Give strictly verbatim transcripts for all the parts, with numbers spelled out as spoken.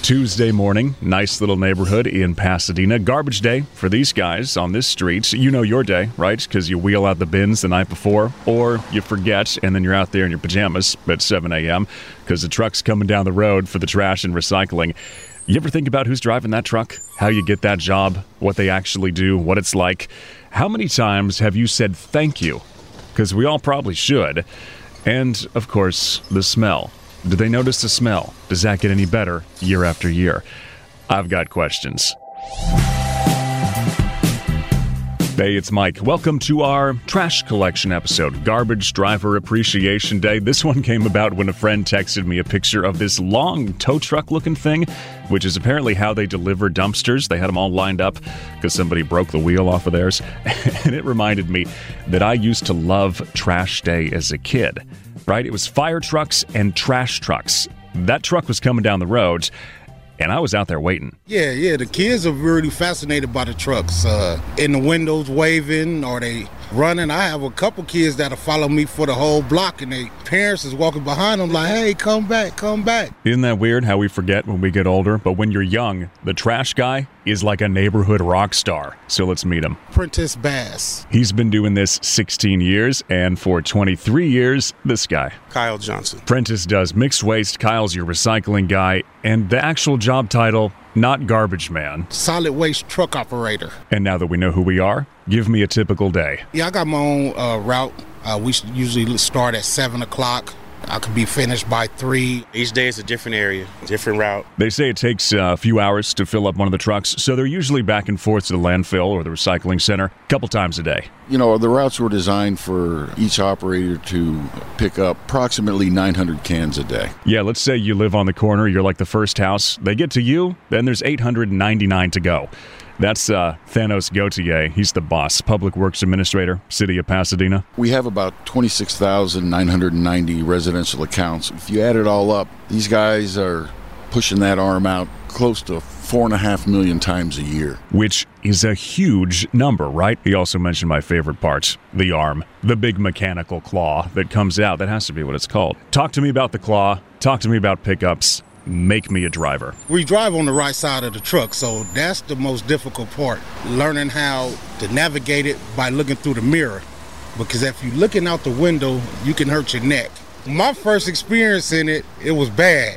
Tuesday morning, nice little neighborhood in Pasadena. Garbage day for these guys on this street. You know your day, right? Because you wheel out the bins the night before, or you forget, and then you're out there in your pajamas at seven a.m. because the truck's coming down the road for the trash and recycling. You ever think about who's driving that truck? How you get that job? What they actually do? What it's like? How many times have you said thank you? Because we all probably should. And, of course, the smell. Do they notice the smell? Does that get any better year after year? I've got questions. Hey, it's Mike. Welcome to our trash collection episode, Garbage Driver Appreciation Day. This one came about when a friend texted me a picture of this long tow truck-looking thing, which is apparently how they deliver dumpsters. They had them all lined up because somebody broke the wheel off of theirs. And it reminded me that I used to love Trash Day as a kid. Right? It was fire trucks and trash trucks. That truck was coming down the road, and I was out there waiting. Yeah, yeah, the kids are really fascinated by the trucks. Uh, in the windows waving, or they running. I have a couple kids that'll follow me for the whole block, and their parents is walking behind them like, hey, come back, come back. Isn't that weird how we forget when we get older? But when you're young, the trash guy is like a neighborhood rock star. So let's meet him. Prentice Bass. He's been doing this sixteen years, and for twenty-three years, this guy. Kyle Johnson. Prentice does mixed waste, Kyle's your recycling guy, and the actual job title, not garbage man. Solid waste truck operator. And now that we know who we are, give me a typical day. Yeah, I got my own uh, route. Uh, we usually start at seven o'clock. I could be finished by three. Each day is a different area, different route. They say it takes a few hours to fill up one of the trucks, so they're usually back and forth to the landfill or the recycling center a couple times a day. You know, the routes were designed for each operator to pick up approximately nine hundred cans a day. Yeah, let's say you live on the corner, you're like the first house. They get to you, then there's eight hundred ninety-nine to go. That's uh, Thanos Gautier. He's the boss, Public Works Administrator, City of Pasadena. We have about twenty-six thousand nine hundred ninety residential accounts. If you add it all up, these guys are pushing that arm out close to four and a half million times a year. Which is a huge number, right? He also mentioned my favorite part, the arm, the big mechanical claw that comes out. That has to be what it's called. Talk to me about the claw. Talk to me about pickups. Make me a driver. We drive on the right side of the truck, so that's the most difficult part. Learning how to navigate it by looking through the mirror. Because if you're looking out the window, you can hurt your neck. My first experience in it, it was bad.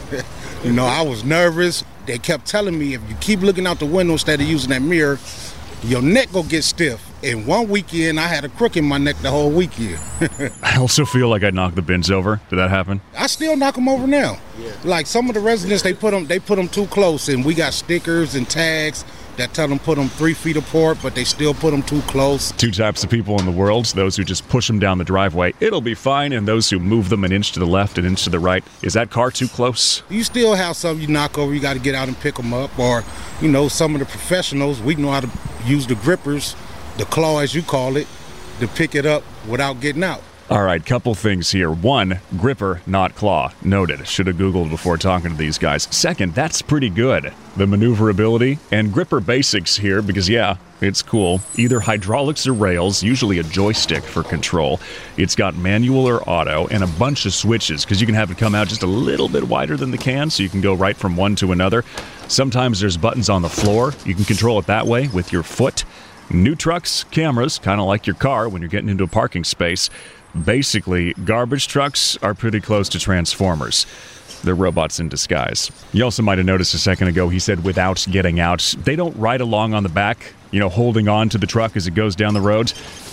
You know, I was nervous. They kept telling me if you keep looking out the window instead of using that mirror, your neck will get stiff. And one weekend, I had a crook in my neck the whole weekend. I also feel like I knocked the bins over. Did that happen? I still knock them over now. Yeah. Like some of the residents, they put them, they put them too close, and we got stickers and tags that tell them put them three feet apart, but they still put them too close. Two types of people in the world, those who just push them down the driveway, it'll be fine, and those who move them an inch to the left, an inch to the right. Is that car too close? You still have some you knock over, you got to get out and pick them up, or, you know, some of the professionals, we know how to use the grippers, the claw as you call it, to pick it up without getting out. All right, couple things here. One, gripper, not claw. Noted. Should have Googled before talking to these guys. Second, that's pretty good. The maneuverability and gripper basics here, because yeah, it's cool. Either hydraulics or rails, usually a joystick for control. It's got manual or auto and a bunch of switches, because you can have it come out just a little bit wider than the can, so you can go right from one to another. Sometimes there's buttons on the floor. You can control it that way with your foot. New trucks, cameras, kind of like your car when you're getting into a parking space. Basically, garbage trucks are pretty close to Transformers. They're robots in disguise. You also might have noticed a second ago he said without getting out. They don't ride along on the back, you know, holding on to the truck as it goes down the road,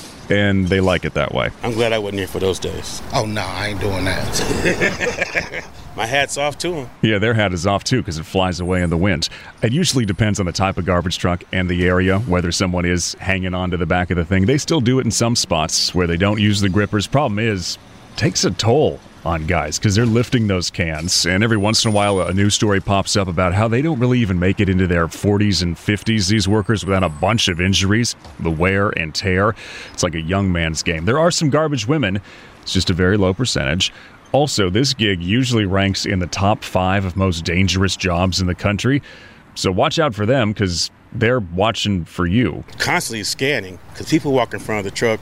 and they like it that way. I'm glad I wasn't here for those days. Oh, no, I ain't doing that. My hat's off to them. Yeah, their hat is off too because it flies away in the wind. It usually depends on the type of garbage truck and the area, whether someone is hanging on to the back of the thing. They still do it in some spots where they don't use the grippers. Problem is, it takes a toll on guys because they're lifting those cans, and every once in a while a news story pops up about how they don't really even make it into their forties and fifties, these workers, without a bunch of injuries, the wear and tear. It's like a young man's game. There are some garbage women. It's just a very low percentage. Also, this gig usually ranks in the top five of most dangerous jobs in the country, so watch out for them because they're watching for you. Constantly scanning, because people walk in front of the truck,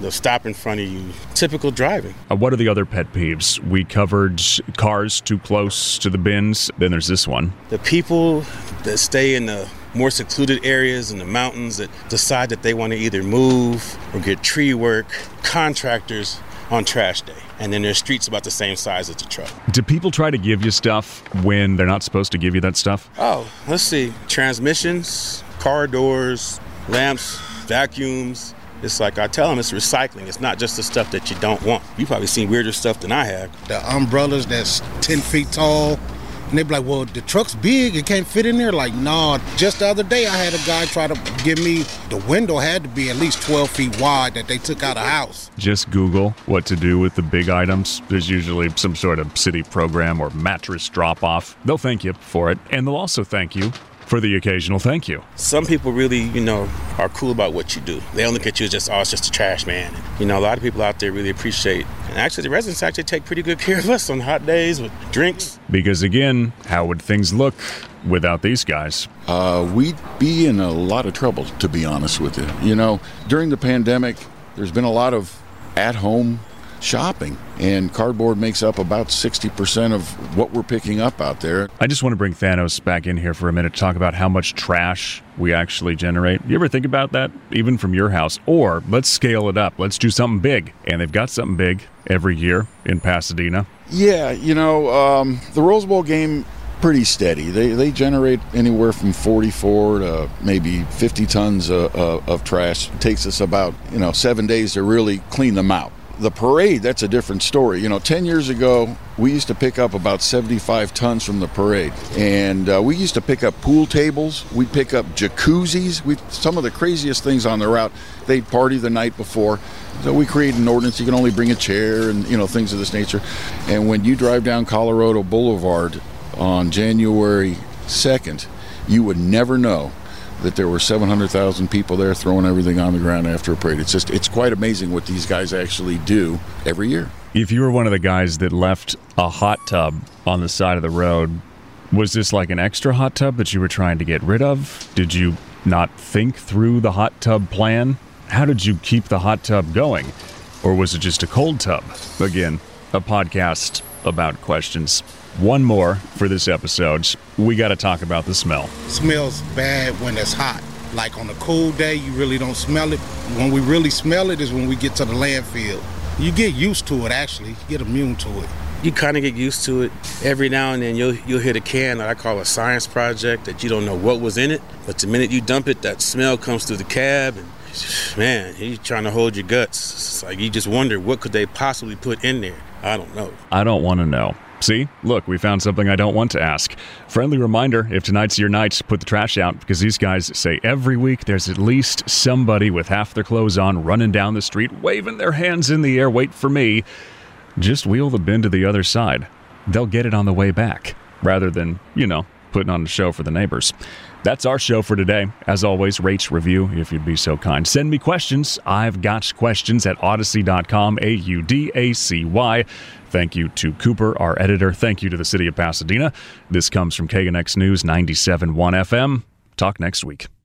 They'll stop in front of you. Typical driving. Uh, what are the other pet peeves? We covered cars too close to the bins. Then there's this one. The people that stay in the more secluded areas in the mountains that decide that they want to either move or get tree work. Contractors on trash day. And then their street's about the same size as the truck. Do people try to give you stuff when they're not supposed to give you that stuff? Oh, let's see. Transmissions, car doors, lamps, vacuums. It's like I tell them, it's recycling. It's not just the stuff that you don't want. You've probably seen weirder stuff than I have. The umbrellas that's ten feet tall. And they be like, well, the truck's big, it can't fit in there. Like, no, just the other day I had a guy try to give me, the window had to be at least twelve feet wide that they took out of house. Just Google what to do with the big items. There's usually some sort of city program or mattress drop-off. They'll thank you for it, and they'll also thank you for the occasional thank you. Some people really, you know, are cool about what you do. They don't look at you as just, oh, it's just a trash man. You know, a lot of people out there really appreciate. And actually, the residents actually take pretty good care of us on hot days with drinks. Because again, how would things look without these guys? Uh, we'd be in a lot of trouble, to be honest with you. You know, during the pandemic, there's been a lot of at-home shopping, and cardboard makes up about sixty percent of what we're picking up out there. I just want to bring Thanos back in here for a minute to talk about how much trash we actually generate. You ever think about that, even from your house? Or let's scale it up. Let's do something big. And they've got something big every year in Pasadena. Yeah, you know, um, the Rose Bowl game, pretty steady. They they generate anywhere from forty-four to maybe fifty tons of, of, of trash. It takes us about, you know, seven days to really clean them out. The parade, that's a different story. You know, ten years ago, we used to pick up about seventy-five tons from the parade. And uh, we used to pick up pool tables. We'd pick up jacuzzis. We Some of the craziest things on the route. They'd party the night before. So we created an ordinance. You can only bring a chair and, you know, things of this nature. And when you drive down Colorado Boulevard on January second, you would never know that there were seven hundred thousand people there throwing everything on the ground after a parade. It's just, it's quite amazing what these guys actually do every year. If you were one of the guys that left a hot tub on the side of the road, was this like an extra hot tub that you were trying to get rid of? Did you not think through the hot tub plan? How did you keep the hot tub going? Or was it just a cold tub? Again, a podcast about questions. One more for this episode. We got to talk about the smell. Smells bad when it's hot. Like on a cool day, you really don't smell it. When we really smell it is when we get to the landfill. You get used to it, actually. You get immune to it. You kind of get used to it. Every now and then you'll you'll hit a can that I call a science project that you don't know what was in it. But the minute you dump it, that smell comes through the cab. And man, you're trying to hold your guts. It's like you just wonder, what could they possibly put in there? I don't know. I don't want to know. See? Look, we found something I don't want to ask. Friendly reminder, if tonight's your night, put the trash out, because these guys say every week there's at least somebody with half their clothes on running down the street, waving their hands in the air, wait for me. Just wheel the bin to the other side. They'll get it on the way back, rather than, you know, putting on a show for the neighbors. That's our show for today. As always, rate, review, if you'd be so kind. Send me questions. I've got questions at Audacy dot com, A U D A C Y. Thank you to Cooper, our editor. Thank you to the city of Pasadena. This comes from K N X News ninety-seven point one F M. Talk next week.